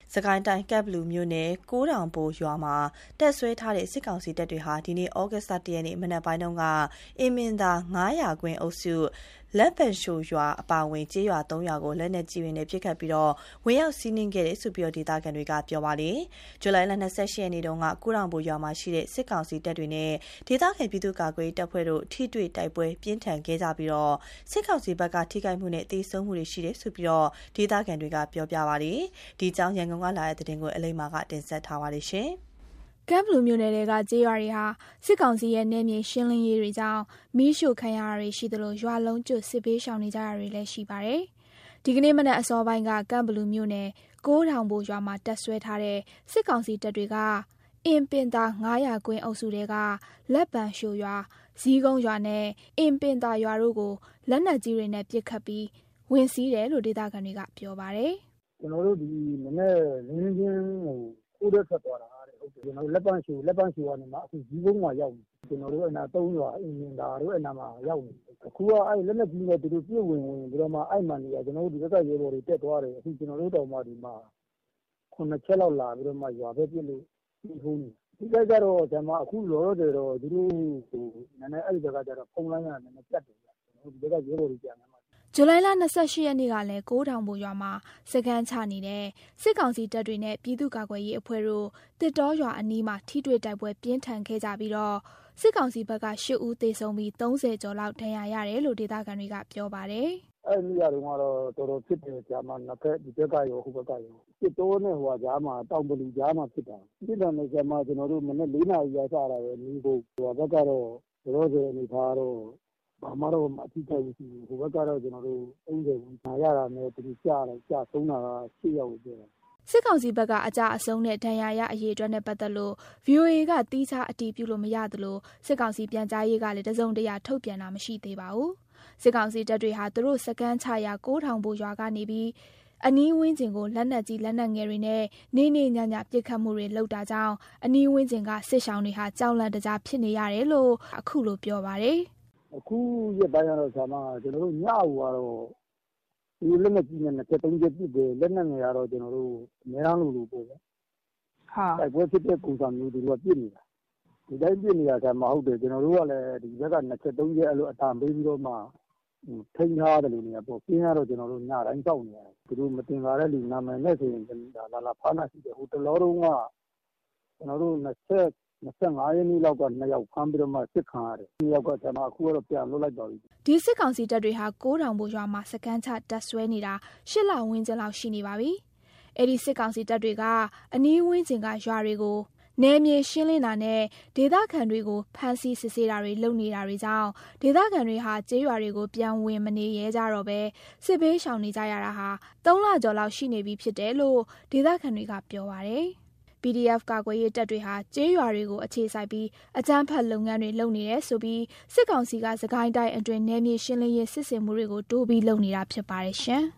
စကိုင်းတိုင်းကပ်ဘလူမြို့နယ်ကိုးတောင်ဘိုရွာမှာတပ်ဆွဲထားတဲ့စစ်ကောင်စီတပ်တွေဟာဒီနေ့ဩဂတ်စ်လ 1 ရက်နေ့မနက်ပိုင်းတုန်းကအင်မင်သာ900ကွင်းအုပ်စုလက်ပံရှိုရွာအပါအဝင်ကျေးရွာ3ရွာကိုလက်နက်ကြီးတွေနဲ့ပစ်ခတ်ပြီးဝင်ရောက်စီးနင်းခဲ့တယ်ဆိုပြီးဒေသခံတွေကပြောပါတယ်။ဇူလိုင်လ 28 ရက်နေ့တုန်းကကိုးတောင်ဘိုရွာမှာရှိတဲ့စစ်ကောင်စီတပ်တွေနဲ့ဒေသခံပြည်သူ့ကာကွယ်ရေးတပ်ဖွဲ့တို့ထိတွေ့တိုက်ပွဲပြင်းထန်ခဲ့ကြပြီးစစ်ကောင်စီဘက်ကထိခိုက်မှုနဲ့တေဆုံးမှုတွေရှိတယ်ဆိုပြီးဒေသခံတွေကပြောပြပါတယ်။ဒီကြောင်းရန်ကုန်ကလာတဲ့သတင်းကိုအလိမ္မာကတင်ဆက်ထားပါတယ်ရှင်။ကပ်ဘလူမြို့နယ်တွေကကျေးရွာတွေဟာစစ်ကောင်စီရဲ့နယ်မြေရှင်းလင်းရေးတွေကြောင့်မီးရှို့ခံရတာတွေရှိသလိုရွာလုံးကျွတ်စစ်ဘေးရှောင်နေကြတာတွေလည်းရှိပါတယ်။ဒီကနေ့မနက်အစောပိုင်းကကပ်ဘလူမြို့နယ်ကိုးထောင်ဘိုရွာမှာတပ်ဆွဲထားတဲ့စစ်ကောင်စီတပ်တွေကအင်ပင်သာ900ကွင်းအုပ်စုတွေကလက်ပံရှိုရွာဇီးကုန်းရွာနဲ့အင်ပင်သာရွာတို့ကိုလက်နက်ကြီးတွေနဲ့ပစ်ခတ်ပြီးဝင်စီးတယ်လို့ဒေသခံတွေကပြောပါတယ်။ကျွန်တော်တို့ဒီမနေ့လင်းချင်းကိုခိုးတဲ့ထွက်သွားတာကျွန်တော်လက်ပံရှိုကနေမှအခုဇီးကုန်းမှာရောက်နေကျွန်တော်တို့အနာ3ရွာအင်မင်သာတို့အနာမှာရောက်နေအခုကအဲ့လက်နက်ကြီးနဲ့သူတို့ပြည့်ဝင်ပြီးတော့မှအဲ့မှန်ကြီးကကျွန်တော်တို့ဒီဘက်ကရေပေါ်တွေတက်သွားတယ်အခုကျွန်တော်တို့တောင်မှဒီမှာ9ချက်လောက်လာပြီးတော့မှရွာပဲပြစ်လို့ပြီးဟုန်းနေဒီကကြတော့ကျွန်မအခုလောလောဆယ်တော့သူတို့ဟိုနည်းနည်းအဲ့ဒီဘက်ကကြတော့ဖုန်းလိုင်းကနည်းနည်းပြတ်တယ်ကျွန်တော်ဒီဘက်ကရေပေါ်တွေပြန်နေမှာဇူလိုင်လ 28 ရက်နေ့ကလည်းကိုးထောင်ဘိုရွာမှာစခန်းချနေတဲ့စစ်ကောင်စီတပ်တွေနဲ့ပြည်သူ့ကာကွယ်ရေးအဖွဲ့တို့တစ်တောရွာအနီးမှာထိတွေ့တိုက်ပွဲပြင်းထန်ခဲ့ကြပြီးစစ်ကောင်စီဘက်က8ဦးသေဆုံးပြီး30ကျော်လောက်ဒဏ်ရာရတယ်လို့ဒေသခံတွေကပြောပါတယ်။အဲ့ဒီနေရာတုန်းကတော့တော်တော်ဖြစ်တယ်ကြာမှနှစ်ဖက်ဒီဘက်ကရောဟိုဘက်ကရောစစ်တိုးနဲ့ဟိုကြားမှာတောင်ပလူကြားမှာဖြစ်တာ။ပြည်တော်နဲ့ကြာမှကျွန်တော်တို့မနေ့4နာရီရစတာပဲနေဖို့ဟိုဘက်ကတော့ရောစေအနေထားတော့ဘာမှတော့အထိခိုက်မရှိဘူးဟိုဘက်ကတော့ကျွန်တော်တို့30ဝန်းကျင်ရတာနဲ့သူကြားဆုံးတာက6ယောက်ပဲစစ်ကောင်စီဘက်ကအကြအဆုံးနဲ့ဒဏ်ရာရအရေးအတွက်နဲ့ပတ်သက်လို့ VOA ကတီးခြားအတည်ပြုလို့မရသလိုစစ်ကောင်စီပြန်ကြားရေးကလည်းတစုံတရာထုတ်ပြန်တာမရှိသေးပါဘူးစစ်ကောင်စီတပ်တွေဟာသူတို့စကန်းချရာကိုးထောင်ဘိုရွာကနေပြီးအနီးဝန်းကျင်ကိုလက်နက်ကြီးလက်နက်ငယ်တွေနဲ့နေညညပစ်ခတ်မှုတွေလုပ်တာကြောင့်အနီးဝန်းကျင်ကစစ်ရှောင်တွေဟာကြောက်လန့်တကြားဖြစ်နေရတယ်လို့အခုလိုပြောပါတယ်အခုရပိုင်းကတော့ဆာမကျွန်တော်တို့ညအူကတော့ဒီလက်နက်ကြီးနဲ့3ချက်ပစ်တယ်လက်နက်ငယ်ကတော့ကျွန်တော်တို့အများအားလို့ပို့ပဲဟာတိုက်ပွဲဖြစ်တဲ့ပုံစံမျိုးတွေကပြစ်နေတာဒီတိုင်းပြစ်နေတာဆာမဟုတ်တယ်ကျွန်တော်တို့ကလည်းဒီဘက်က2ချက်3ချက်အဲ့လိုအတန်ပေးပြီးတော့မှထိန်းထားတယ်လို့နေရာပေါ့ပြင်းရတော့ကျွန်တော်တို့ညတိုင်းကြောက်နေရတယ်သူတို့မတင်လာတဲ့လူနာမည်နဲ့ဆိုရင်လာဖားနာရှိတယ်ဟိုတလောတုန်းကကျွန်တော်တို့25ရက်နေ့လောက်က2ယောက်ဖမ်းပြီးတော့မှစစ်ခံရတယ်။2ယောက်ကကျွန်တော်အခုကတော့ပြန်လွတ်လိုက်ပါပြီ။ဒီစစ်ကောင်စီတပ်တွေဟာကိုးထောင်ဘိုရွာမှာစကန်းချတပ်ဆွဲနေတာ8လဝန်းကျင်လောက်ရှိနေပါပြီ။အဲ့ဒီစစ်ကောင်စီတပ်တွေကအနီးဝန်းကျင်ကရွာတွေကိုနယ်မြေရှင်းလင်းတာနဲ့ဒေသခံတွေကိုဖမ်းဆီးစစ်ဆေးတာတွေလုပ်နေတာတွေကြောင့်ဒေသခံတွေဟာကျေးရွာတွေကိုပြန်ဝင်မနေရဲကြတော့ပဲစစ်ဘေးရှောင်နေကြရတာဟာ3လကျော်လောက်ရှိနေပြီဖြစ်တယ်လို့ဒေသခံတွေကပြောပါတယ်။ PDF ကာကွယ်ရေးတပ်တွေဟာကျေးရွာတွေကိုအခြေစိုက်ပြီးအကြမ်းဖက်လုပ်ငန်းတွေလုပ်နေတယ်ဆိုပြီးစစ်ကောင်စီကစကိုင်းတိုင်းအတွင်းနယ်မြေရှင်းလင်းရေးစစ်ဆင်မှုတွေကိုတိုးပြီးလုပ်နေတာဖြစ်ပါတယ်ရှင်။